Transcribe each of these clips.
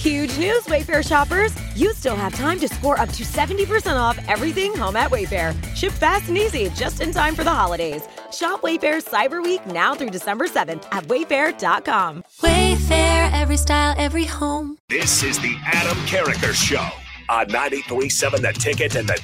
Huge news, Wayfair shoppers! You still have time to score up to 70% off everything home at Wayfair. Ship fast and easy, just in time for the holidays. Shop Wayfair's Cyber Week now through December 7th at wayfair.com. Wayfair, every style, every home. This is the Adam Carricker Show on 93.7 The Ticket and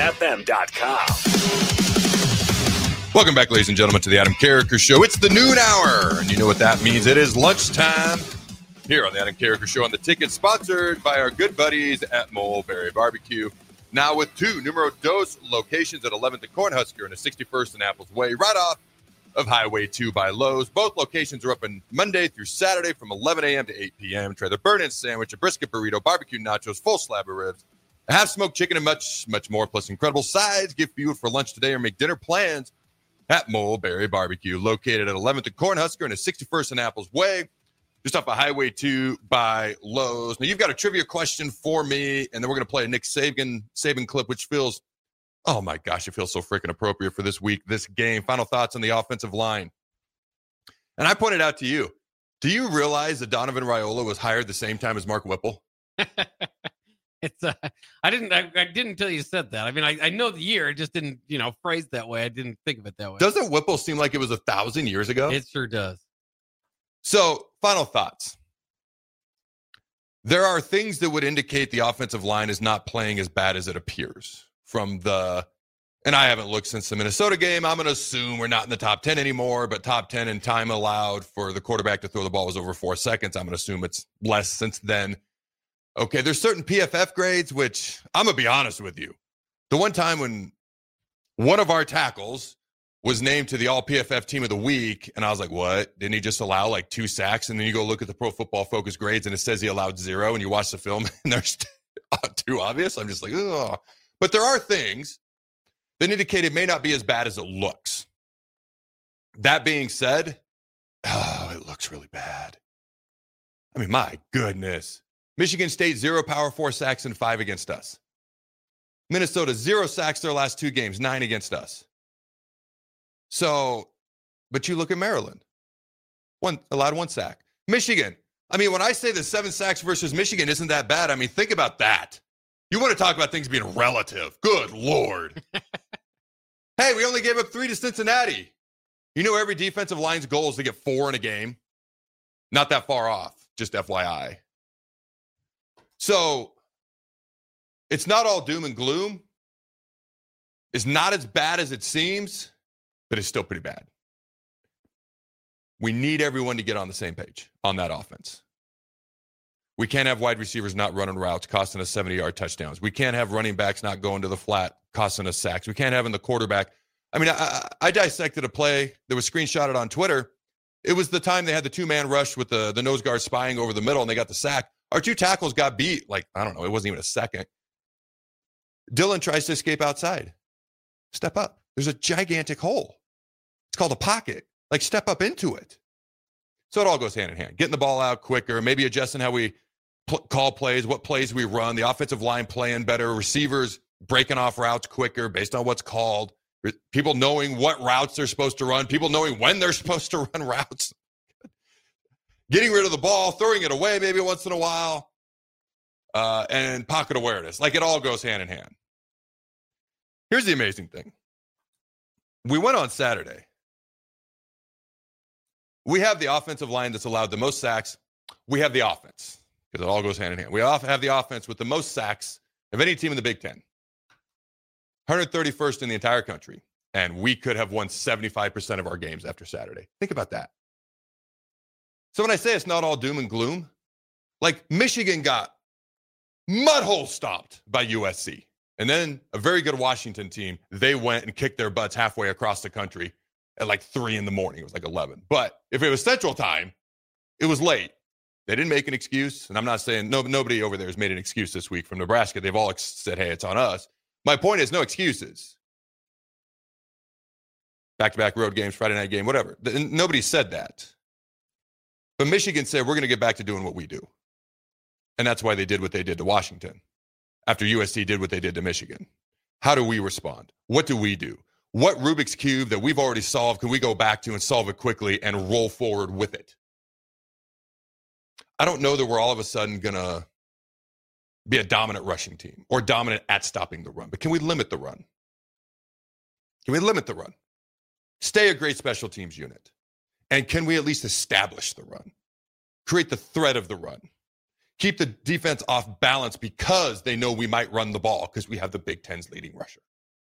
theticketfm.com. Welcome back, ladies and gentlemen, to the Adam Carricker Show. It's the noon hour, and you know what that means. It is lunchtime here on the Adam Carricker Show on The Ticket, sponsored by our good buddies at Mulberry Barbecue. Now with two numero dos locations at 11th and Cornhusker and a 61st and Apples Way, right off of Highway 2 by Lowe's. Both locations are open Monday through Saturday from 11 a.m. to 8 p.m. Try the burn-in sandwich, a brisket burrito, barbecue nachos, full slab of ribs, a half-smoked chicken, and much, much more, plus incredible sides. Get fuel for lunch today or make dinner plans at Mulberry Barbecue, located at 11th and Cornhusker and a 61st and Apples Way, just off of Highway 2 by Lowe's. Now, you've got a trivia question for me, and then we're going to play a Nick Saban clip, which feels, oh my gosh, it feels so freaking appropriate for this week, this game. Final thoughts on the offensive line. And I pointed out to you, do you realize that Donovan Raiola was hired the same time as Mark Whipple? I didn't until you said that. I mean, I know the year, it just didn't, phrase that way. I didn't think of it that way. Doesn't Whipple seem like it was 1,000 years ago? It sure does. So, final thoughts. There are things that would indicate the offensive line is not playing as bad as it appears. And I haven't looked since the Minnesota game. I'm going to assume we're not in the top 10 anymore, but top 10 in time allowed for the quarterback to throw the ball was over 4 seconds. I'm going to assume it's less since then. Okay, there's certain PFF grades, which I'm going to be honest with you. The one time when one of our tackles was named to the All-PFF Team of the Week, and I was like, what? Didn't he just allow like 2 sacks? And then you go look at the Pro Football Focus grades, and it says he allowed 0, and you watch the film, and there's too obvious. I'm just like, ugh. But there are things that indicate it may not be as bad as it looks. That being said, it looks really bad. I mean, my goodness. Michigan State, 0 Power 4 sacks and 5 against us. Minnesota, 0 sacks their last 2 games, 9 against us. So, but you look at Maryland, allowed 1 sack. Michigan, I mean, when I say the 7 sacks versus Michigan isn't that bad, I mean, think about that. You want to talk about things being relative. Good Lord. Hey, we only gave up 3 to Cincinnati. You know every defensive line's goal is to get 4 in a game. Not that far off, just FYI. So, it's not all doom and gloom. It's not as bad as it seems, but it's still pretty bad. We need everyone to get on the same page on that offense. We can't have wide receivers not running routes, costing us 70-yard touchdowns. We can't have running backs not going to the flat, costing us sacks. We can't have in the quarterback. I mean, I dissected a play that was screenshotted on Twitter. It was the time they had the 2-man rush with the nose guard spying over the middle, and they got the sack. Our 2 tackles got beat. Like, I don't know, it wasn't even a second. Dylan tries to escape outside. Step up. There's a gigantic hole. It's called a pocket. Like, step up into it. So it all goes hand in hand. Getting the ball out quicker, maybe adjusting how we call plays, what plays we run, the offensive line playing better, receivers breaking off routes quicker based on what's called, people knowing what routes they're supposed to run, people knowing when they're supposed to run routes, getting rid of the ball, throwing it away maybe once in a while, and pocket awareness. Like, it all goes hand in hand. Here's the amazing thing. We went on Saturday. We have the offensive line that's allowed the most sacks. We have the offense, because it all goes hand in hand. We have the offense with the most sacks of any team in the Big Ten. 131st in the entire country. And we could have won 75% of our games after Saturday. Think about that. So when I say it's not all doom and gloom, like, Michigan got mudhole stomped by USC. And then a very good Washington team, they went and kicked their butts halfway across the country at like 3 a.m. It was like 11. But if it was Central Time, it was late. They didn't make an excuse. And I'm not saying nobody over there has made an excuse this week from Nebraska. They've all said, hey, it's on us. My point is, no excuses. Back-to-back road games, Friday night game, whatever. Nobody said that. But Michigan said, we're going to get back to doing what we do. And that's why they did what they did to Washington after USC did what they did to Michigan. How do we respond? What do we do? What Rubik's Cube that we've already solved can we go back to and solve it quickly and roll forward with it? I don't know that we're all of a sudden going to be a dominant rushing team or dominant at stopping the run. But can we limit the run? Can we limit the run? Stay a great special teams unit. And can we at least establish the run? Create the threat of the run. Keep the defense off balance because they know we might run the ball because we have the Big Ten's leading rusher.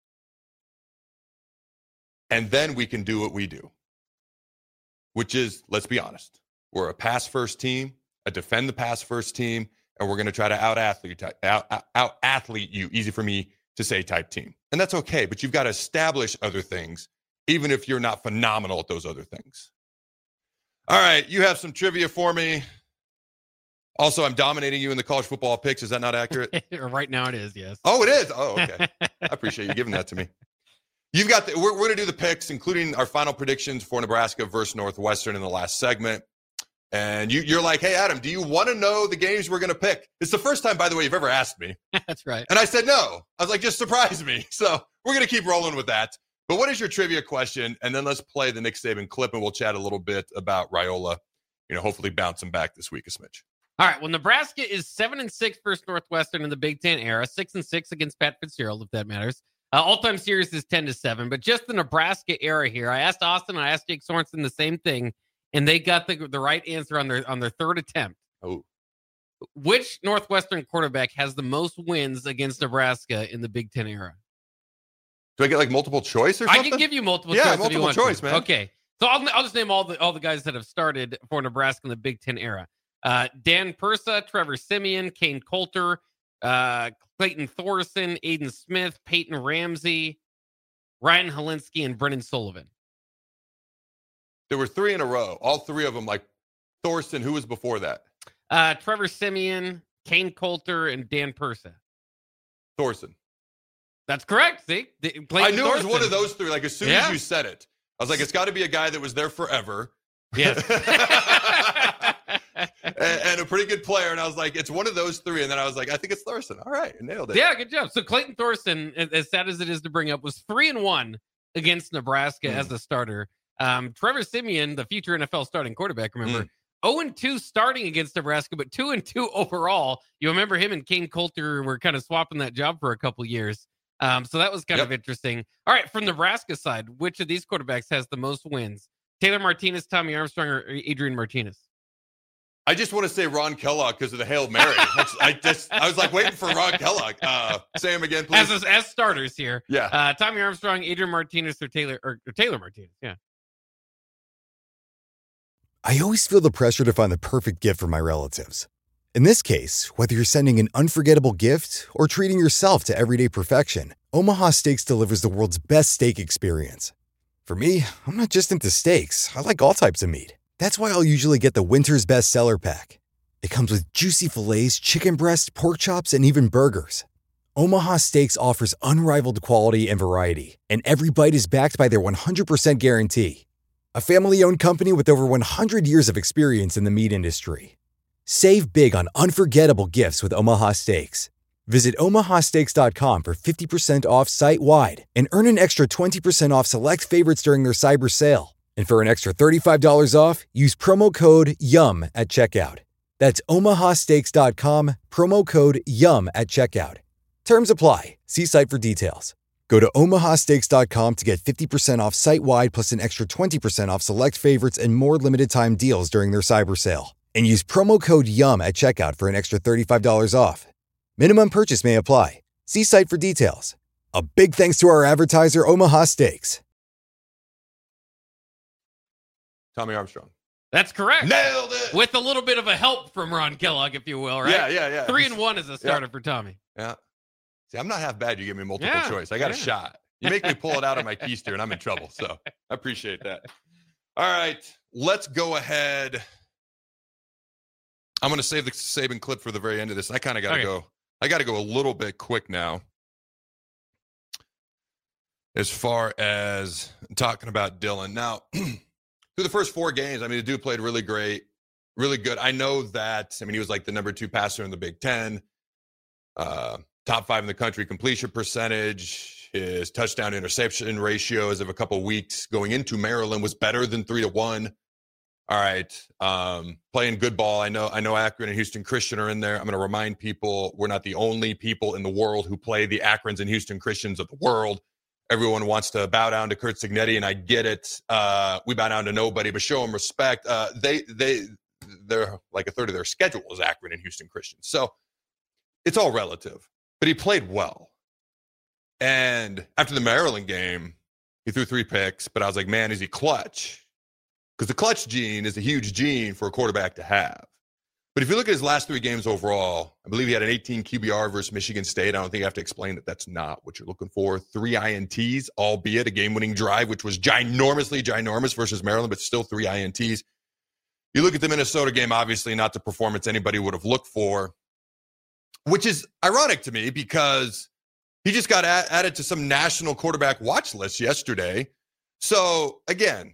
And then we can do what we do, which is, let's be honest, we're a pass-first team, a defend-the-pass-first team, and we're going to try to out-athlete you, easy for me to say, type team. And that's okay, but you've got to establish other things, even if you're not phenomenal at those other things. All right, you have some trivia for me. Also, I'm dominating you in the college football picks. Is that not accurate? Right now it is, yes. Oh, it is? Oh, okay. I appreciate you giving that to me. You've got we're going to do the picks, including our final predictions for Nebraska versus Northwestern in the last segment. And you're like, hey, Adam, do you want to know the games we're going to pick? It's the first time, by the way, you've ever asked me. That's right. And I said no. I was like, just surprise me. So we're going to keep rolling with that. But what is your trivia question? And then let's play the Nick Saban clip, and we'll chat a little bit about Raiola, hopefully bouncing back this week a smidge. All right. Well, Nebraska is 7-6 versus Northwestern in the Big Ten era, 6-6 against Pat Fitzgerald, if that matters. All-time series is 10-7, but just the Nebraska era here. I asked Austin, I asked Jake Sorensen the same thing, and they got the right answer on their third attempt. Oh, which Northwestern quarterback has the most wins against Nebraska in the Big Ten era? Do I get like multiple choice or something? I can give you multiple choice. Yeah, if you multiple want choice, to. man. Okay, so I'll just name all the guys that have started for Nebraska in the Big Ten era. Dan Persa, Trevor Siemian, Kane Coulter, Clayton Thorson, Aiden Smith, Peyton Ramsey, Ryan Helinski, and Brennan Sullivan. There were three in a row. All three of them, like Thorson. Who was before that? Trevor Siemian, Kane Coulter, and Dan Persa. Thorson. That's correct. See? I knew Thorson. it was one of those three. Like as soon as you said it, I was like, it's got to be a guy that was there forever. Yes. and a pretty good player. And I was like, it's one of those three. And then I was like, I think it's Thorson. All right. I nailed it. Yeah, good job. So Clayton Thorson, as sad as it is to bring up, was 3-1 against Nebraska as a starter. Trevor Siemian, the future NFL starting quarterback, remember, 0-2 starting against Nebraska, but 2-2 overall. You remember him and Kane Coulter were kind of swapping that job for a couple years. So that was kind of interesting. All right, from Nebraska side, which of these quarterbacks has the most wins? Taylor Martinez, Tommy Armstrong, or Adrian Martinez? I just want to say Ron Kellogg because of the Hail Mary. I was like waiting for Ron Kellogg. Say him again, please. As starters here. Yeah. Tommy Armstrong, Adrian Martinez, or Taylor Martinez. Yeah. I always feel the pressure to find the perfect gift for my relatives. In this case, whether you're sending an unforgettable gift or treating yourself to everyday perfection, Omaha Steaks delivers the world's best steak experience. For me, I'm not just into steaks. I like all types of meat. That's why I'll usually get the Winter's Best Seller Pack. It comes with juicy fillets, chicken breast, pork chops, and even burgers. Omaha Steaks offers unrivaled quality and variety, and every bite is backed by their 100% guarantee. A family-owned company with over 100 years of experience in the meat industry. Save big on unforgettable gifts with Omaha Steaks. Visit omahasteaks.com for 50% off site-wide and earn an extra 20% off select favorites during their cyber sale. And for an extra $35 off, use promo code YUM at checkout. That's omahasteaks.com, promo code YUM at checkout. Terms apply. See site for details. Go to omahasteaks.com to get 50% off site-wide plus an extra 20% off select favorites and more limited-time deals during their cyber sale. And use promo code YUM at checkout for an extra $35 off. Minimum purchase may apply. See site for details. A big thanks to our advertiser, Omaha Steaks. Tommy Armstrong. That's correct. Nailed it. With a little bit of a help from Ron Kellogg, if you will, right? Yeah. 3-1 as a starter for Tommy. Yeah. See, I'm not half bad. You give me multiple Yeah, choice. I got a shot. You make me pull it out of my keister, and I'm in trouble. So I appreciate that. All right. Let's go ahead. I'm going to save the Saban clip for the very end of this. I kind of got to go. I got to go a little bit quick now. As far as talking about Dylan. Now, through the first 4 games, I mean, the dude played really great, really good. I know that, I mean, he was like the number 2 passer in the Big Ten, top 5 in the country completion percentage. His touchdown interception ratio as of a couple weeks going into Maryland was better than 3-1. All right. Playing good ball. I know Akron and Houston Christian are in there. I'm going to remind people we're not the only people in the world who play the Akrons and Houston Christians of the world. Everyone wants to bow down to Curt Cignetti, and I get it. We bow down to nobody, but show them respect. They're like a third of their schedule is Akron and Houston Christian. So it's all relative, but he played well. And after the Maryland game, he threw 3 picks, but I was like, man, is he clutch? Because the clutch gene is a huge gene for a quarterback to have. But if you look at his last 3 games overall, I believe he had an 18 QBR versus Michigan State. I don't think I have to explain that that's not what you're looking for. 3 INTs, albeit a game-winning drive, which was ginormous versus Maryland, but still 3 INTs. You look at the Minnesota game, obviously not the performance anybody would have looked for, which is ironic to me because he just got added to some national quarterback watch list yesterday. So, again,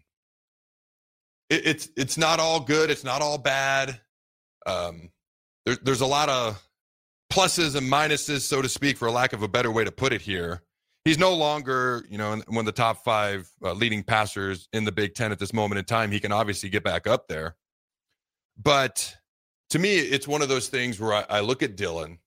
it's not all good. It's not all bad. There's a lot of pluses and minuses, so to speak, for a lack of a better way to put it here. He's no longer, one of the top 5 leading passers in the Big Ten at this moment in time. He can obviously get back up there. But to me, it's one of those things where I look at Dylan.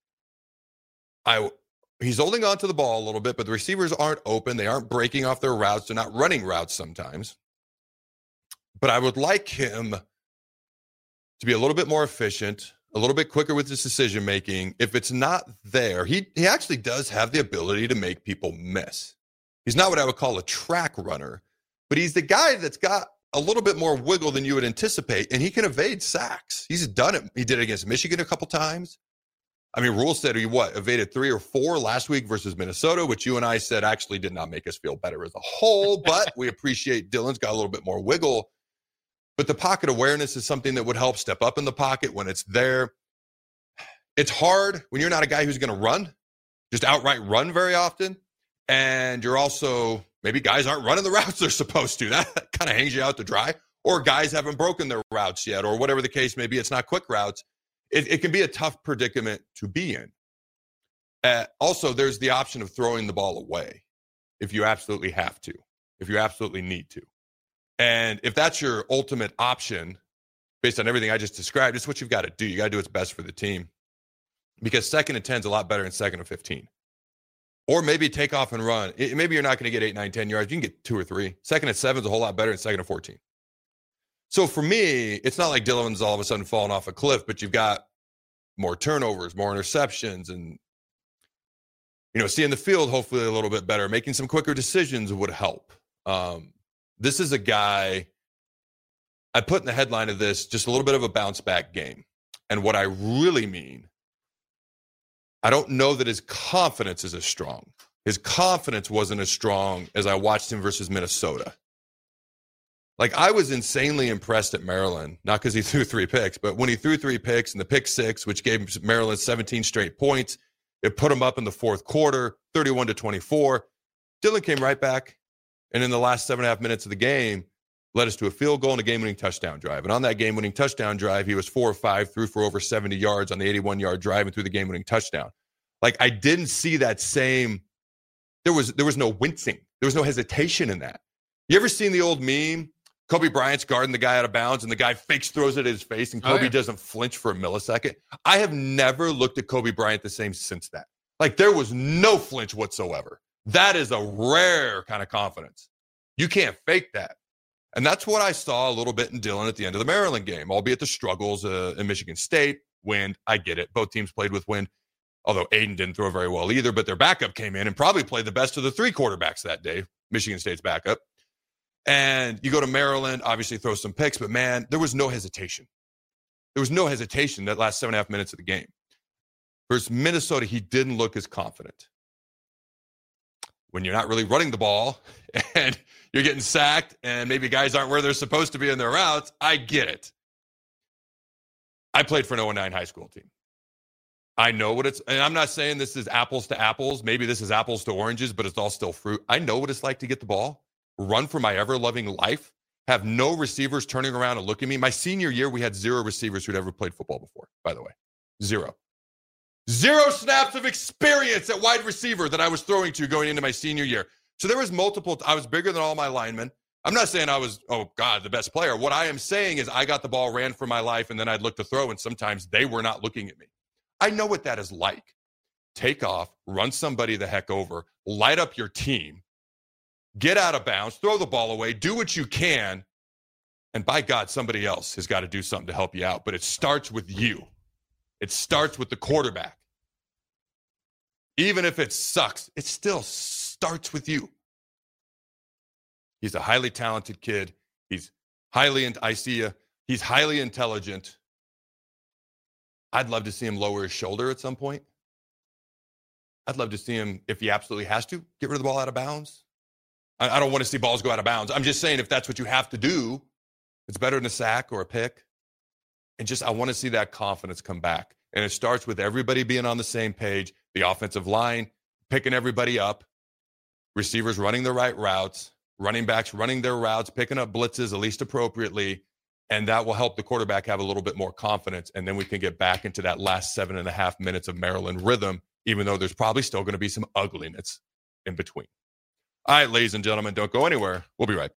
He's holding on to the ball a little bit, but the receivers aren't open. They aren't breaking off their routes. They're not running routes sometimes. But I would like him to be a little bit more efficient, a little bit quicker with his decision-making. If it's not there, he actually does have the ability to make people miss. He's not what I would call a track runner, but he's the guy that's got a little bit more wiggle than you would anticipate, and he can evade sacks. He's done it. He did it against Michigan a couple times. I mean, Rule said he evaded 3 or 4 last week versus Minnesota, which you and I said actually did not make us feel better as a whole, but we appreciate Dylan's got a little bit more wiggle. But the pocket awareness is something that would help step up in the pocket when it's there. It's hard when you're not a guy who's going to run, just outright run very often. And you're also, maybe guys aren't running the routes they're supposed to. That kind of hangs you out to dry. Or guys haven't broken their routes yet, or whatever the case may be. It's not quick routes. It can be a tough predicament to be in. Also, there's the option of throwing the ball away if you absolutely have to, if you absolutely need to. And if that's your ultimate option, based on everything I just described, it's what you've got to do. You got to do what's best for the team. Because 2nd and 10 is a lot better than 2nd and 15. Or maybe take off and run. Maybe you're not going to get 8, 9, 10 yards. You can get 2 or 3. 2nd and 7 is a whole lot better than 2nd and 14. So for me, it's not like Dylan's all of a sudden falling off a cliff, but you've got more turnovers, more interceptions, and seeing the field hopefully a little bit better. Making some quicker decisions would help. This is a guy, I put in the headline of this, just a little bit of a bounce back game. And what I really mean, I don't know that his confidence is as strong. His confidence wasn't as strong as I watched him versus Minnesota. Like, I was insanely impressed at Maryland, not because he threw 3 picks, but when he threw 3 picks and the pick 6, which gave Maryland 17 straight points, it put him up in the 4th quarter, 31-24. Dylan came right back, and in the last 7.5 minutes of the game, led us to a field goal and a game-winning touchdown drive. And on that game-winning touchdown drive, he was 4 or 5, threw for over 70 yards on the 81-yard drive and threw the game-winning touchdown. Like, I didn't see that same – there was no wincing. There was no hesitation in that. You ever seen the old meme? Kobe Bryant's guarding the guy out of bounds, and the guy fakes throws it at his face, and Kobe doesn't flinch for a millisecond. I have never looked at Kobe Bryant the same since that. Like, there was no flinch whatsoever. That is a rare kind of confidence. You can't fake that. And that's what I saw a little bit in Dylan at the end of the Maryland game, albeit the struggles in Michigan State. Wind, I get it. Both teams played with wind, although Aiden didn't throw very well either, but their backup came in and probably played the best of the 3 quarterbacks that day, Michigan State's backup. And you go to Maryland, obviously throw some picks, but man, there was no hesitation. There was no hesitation that last 7.5 minutes of the game. Versus Minnesota, he didn't look as confident. When you're not really running the ball and you're getting sacked and maybe guys aren't where they're supposed to be in their routes, I get it. I played for an 0-9 high school team. I know what it's, and I'm not saying this is apples to apples. Maybe this is apples to oranges, but it's all still fruit. I know what it's like to get the ball, run for my ever-loving life, have no receivers turning around and look at me. My senior year, we had 0 receivers who'd ever played football before, by the way. 0. 0 snaps of experience at wide receiver that I was throwing to going into my senior year. So there was multiple, I was bigger than all my linemen. I'm not saying I was, oh, God, the best player. What I am saying is I got the ball, ran for my life, and then I'd look to throw, and sometimes they were not looking at me. I know what that is like. Take off, run somebody the heck over, light up your team, get out of bounds, throw the ball away, do what you can, and by God, somebody else has got to do something to help you out. But it starts with you. It starts with the quarterback. Even if it sucks, it still starts with you. He's a highly talented kid. He's highly intelligent. I'd love to see him lower his shoulder at some point. I'd love to see him, if he absolutely has to, get rid of the ball out of bounds. I don't want to see balls go out of bounds. I'm just saying if that's what you have to do, it's better than a sack or a pick. And just I want to see that confidence come back. And it starts with everybody being on the same page, the offensive line picking everybody up, receivers running the right routes, running backs running their routes, picking up blitzes at least appropriately, and that will help the quarterback have a little bit more confidence, and then we can get back into that last 7.5 minutes of Maryland rhythm, even though there's probably still going to be some ugliness in between. All right, ladies and gentlemen, don't go anywhere. We'll be right back.